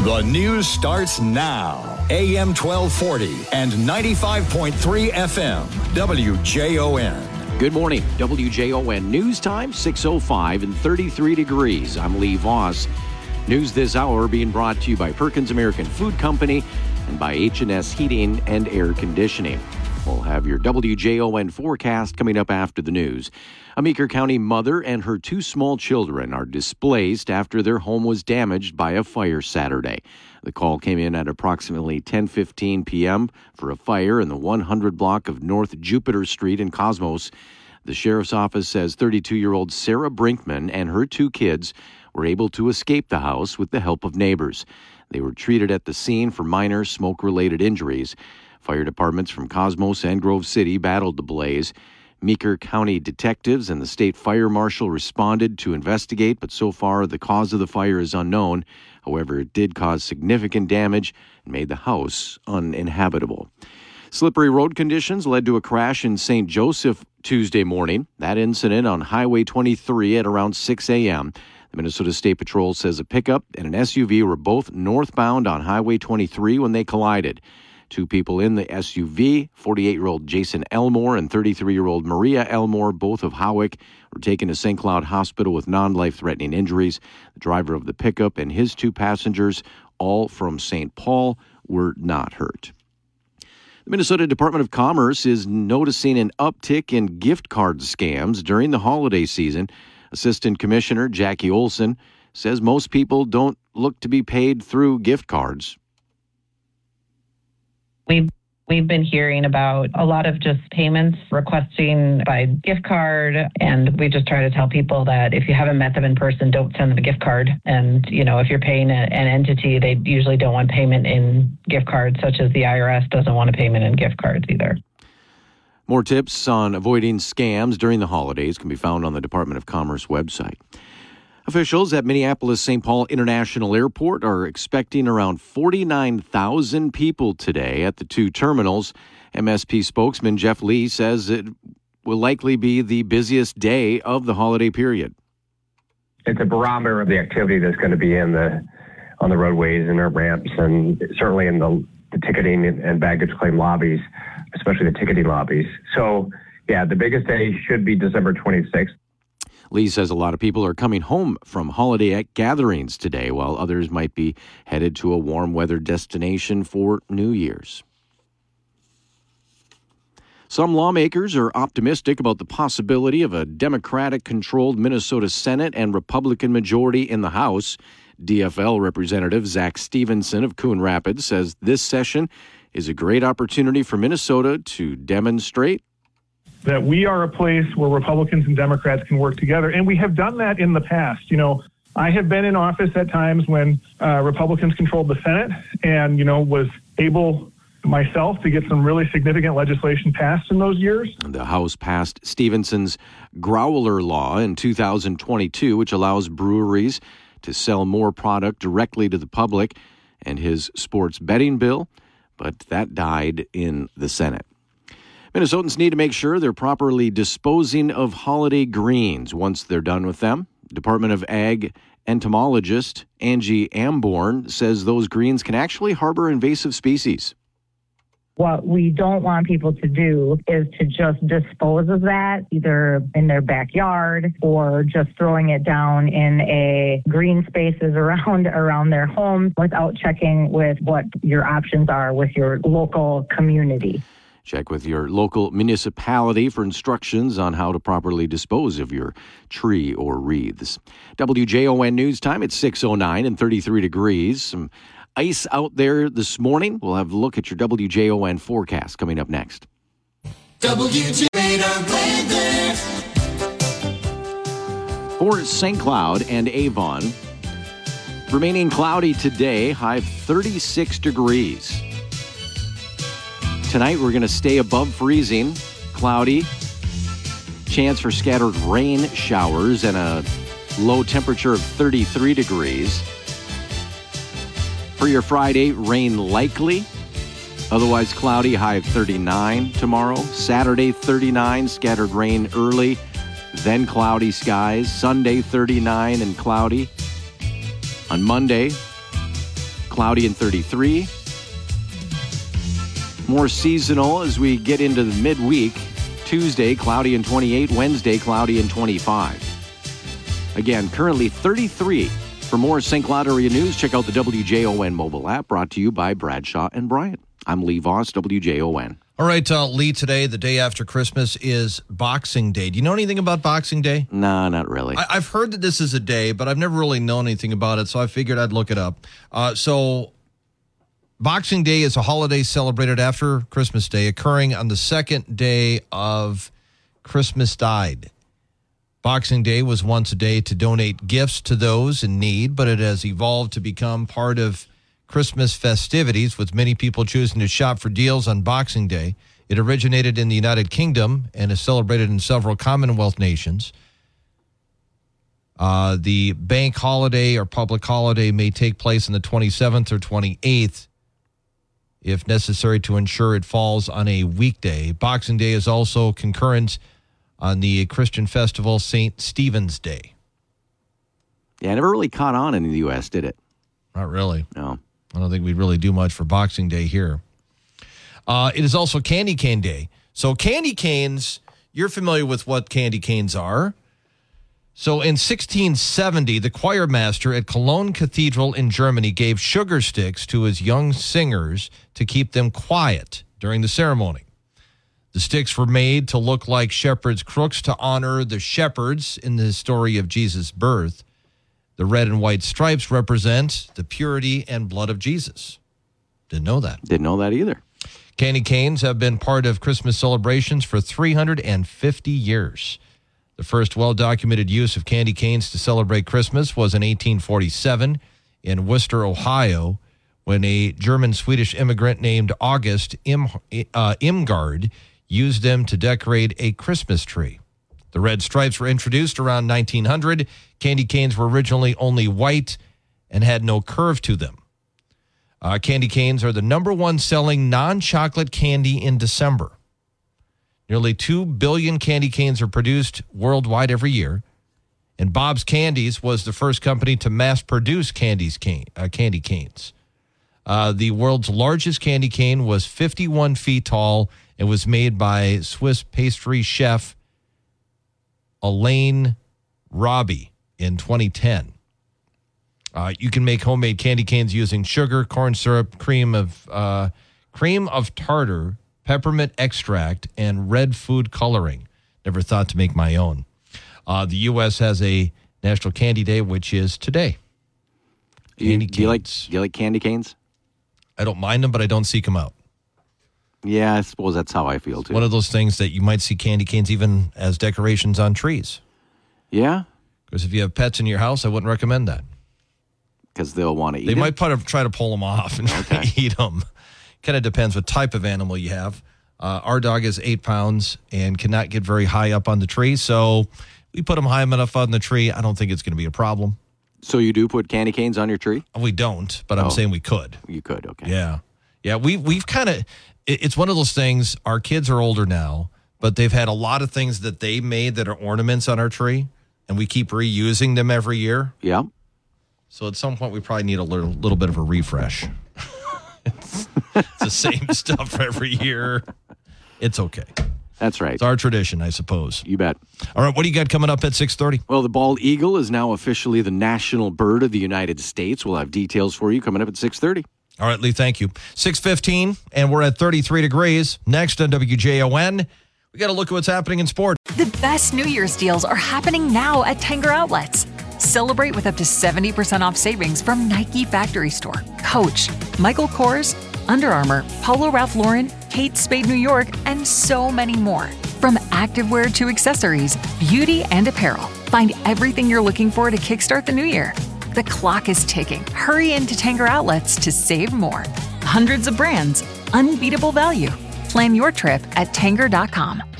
The news starts now. AM 1240 and 95.3 FM. WJON. Good morning. WJON News Time, 6:05 and 33 degrees. I'm Lee Voss. News this hour being brought to you by Perkins American Food Company and by H&S Heating and Air Conditioning. We'll have your WJON forecast coming up after the news. A Meeker County mother and her two small children are displaced after their home was damaged by a fire Saturday. The call came in at approximately 10:15 p.m. for a fire in the 100 block of North Jupiter Street in Cosmos. The sheriff's office says 32-year-old Sarah Brinkman and her two kids were able to escape the house with the help of neighbors. They were treated at the scene for minor smoke-related injuries. Fire departments from Cosmos and Grove City battled the blaze. Meeker County detectives and the state fire marshal responded to investigate, but so far the cause of the fire is unknown. However, it did cause significant damage and made the house uninhabitable. Slippery road conditions led to a crash in St. Joseph Tuesday morning. That incident on Highway 23 at around 6 a.m. The Minnesota State Patrol says a pickup and an SUV were both northbound on Highway 23 when they collided. Two people in the SUV, 48-year-old Jason Elmore and 33-year-old Maria Elmore, both of Howick, were taken to St. Cloud Hospital with non-life-threatening injuries. The driver of the pickup and his two passengers, all from St. Paul, were not hurt. The Minnesota Department of Commerce is noticing an uptick in gift card scams during the holiday season. Assistant Commissioner Jackie Olson says most people don't look to be paid through gift cards. We've been hearing about a lot of just payments requesting by gift card, and we just try to tell people that if you haven't met them in person, don't send them a gift card. And, if you're paying an entity, they usually don't want payment in gift cards, such as the IRS doesn't want a payment in gift cards either. More tips on avoiding scams during the holidays can be found on the Department of Commerce website. Officials at Minneapolis-St. Paul International Airport are expecting around 49,000 people today at the two terminals. MSP spokesman Jeff Lee says it will likely be the busiest day of the holiday period. It's a barometer of the activity that's going to be on the roadways and our ramps, and certainly in the ticketing and baggage claim lobbies, especially the ticketing lobbies. So, yeah, the biggest day should be December 26th. Lee says a lot of people are coming home from holiday gatherings today, while others might be headed to a warm weather destination for New Year's. Some lawmakers are optimistic about the possibility of a Democratic-controlled Minnesota Senate and Republican majority in the House. DFL Representative Zach Stevenson of Coon Rapids says this session is a great opportunity for Minnesota to demonstrate that we are a place where Republicans and Democrats can work together. And we have done that in the past. I have been in office at times when Republicans controlled the Senate and, was able myself to get some really significant legislation passed in those years. The House passed Stevenson's Growler Law in 2022, which allows breweries to sell more product directly to the public, and his sports betting bill, but that died in the Senate. Minnesotans need to make sure they're properly disposing of holiday greens once they're done with them. Department of Ag entomologist Angie Amborn says those greens can actually harbor invasive species. What we don't want people to do is to just dispose of that either in their backyard or just throwing it down in a green spaces around their home without checking with what your options are with your local community. Check with your local municipality for instructions on how to properly dispose of your tree or wreaths. WJON News Time, it's 6:09 and 33 degrees. Some ice out there this morning. We'll have a look at your WJON forecast coming up next. For St. Cloud and Avon, remaining cloudy today, high of 36 degrees. Tonight, we're going to stay above freezing, cloudy, chance for scattered rain showers, and a low temperature of 33 degrees. For your Friday, rain likely, otherwise cloudy, high of 39 tomorrow. Saturday, 39, scattered rain early, then cloudy skies. Sunday, 39 and cloudy. On Monday, cloudy and 33. More seasonal as we get into the midweek. Tuesday, cloudy and 28. Wednesday, cloudy and 25. Again, currently 33. For more St. Cloud area news, check out the WJON mobile app, brought to you by Bradshaw and Bryant. I'm Lee Voss, WJON. All right, Lee, today, the day after Christmas, is Boxing Day. Do you know anything about Boxing Day? No, not really. I've heard that this is a day, but I've never really known anything about it, so I figured I'd look it up. So Boxing Day is a holiday celebrated after Christmas Day, occurring on the second day of Christmas Tide. Boxing Day was once a day to donate gifts to those in need, but it has evolved to become part of Christmas festivities, with many people choosing to shop for deals on Boxing Day. It originated in the United Kingdom and is celebrated in several Commonwealth nations. The bank holiday or public holiday may take place on the 27th or 28th, if necessary, to ensure it falls on a weekday. Boxing Day is also concurrent on the Christian festival St. Stephen's Day. Yeah, it never really caught on in the U.S., did it? Not really. No. I don't think we'd really do much for Boxing Day here. It is also Candy Cane Day. So candy canes, you're familiar with what candy canes are. So in 1670, the choir master at Cologne Cathedral in Germany gave sugar sticks to his young singers to keep them quiet during the ceremony. The sticks were made to look like shepherd's crooks to honor the shepherds in the story of Jesus' birth. The red and white stripes represent the purity and blood of Jesus. Didn't know that. Didn't know that either. Candy canes have been part of Christmas celebrations for 350 years. The first well-documented use of candy canes to celebrate Christmas was in 1847 in Worcester, Ohio, when a German-Swedish immigrant named August Imgard used them to decorate a Christmas tree. The red stripes were introduced around 1900. Candy canes were originally only white and had no curve to them. Candy canes are the number one selling non-chocolate candy in December. Nearly 2 billion candy canes are produced worldwide every year. And Bob's Candies was the first company to mass produce candy canes. The world's largest candy cane was 51 feet tall and was made by Swiss pastry chef Elaine Robbie in 2010. You can make homemade candy canes using sugar, corn syrup, cream of tartar, peppermint extract, and red food coloring. Never thought to make my own. The U.S. has a National Candy Day, which is today. Do you like candy canes? I don't mind them, but I don't seek them out. Yeah, I suppose that's how I feel, too. One of those things that you might see candy canes even as decorations on trees. Yeah? Because if you have pets in your house, I wouldn't recommend that. Because they'll want to eat They it? might try to pull them off and eat them. Kind of depends what type of animal you have. Our dog is 8 pounds and cannot get very high up on the tree, so we put him high enough on the tree. I don't think it's going to be a problem. So you do put candy canes on your tree? We don't, but I'm saying we could. You could, okay. Yeah. Yeah, we've kind of, it's one of those things, our kids are older now, but they've had a lot of things that they made that are ornaments on our tree, and we keep reusing them every year. Yeah. So at some point, we probably need a little bit of a refresh. It's the same stuff every year. It's okay. That's right. It's our tradition, I suppose. You bet. All right, what do you got coming up at 6:30? Well, the bald eagle is now officially the national bird of the United States. We'll have details for you coming up at 6:30. All right, Lee, thank you. 6:15, and we're at 33 degrees. Next on WJON, we got to look at what's happening in sports. The best New Year's deals are happening now at Tanger Outlets. Celebrate with up to 70% off savings from Nike Factory Store, Coach, Michael Kors, Under Armour, Polo Ralph Lauren, Kate Spade New York, and so many more. From activewear to accessories, beauty and apparel, find everything you're looking for to kickstart the new year. The clock is ticking. Hurry into Tanger Outlets to save more. Hundreds of brands, unbeatable value. Plan your trip at Tanger.com.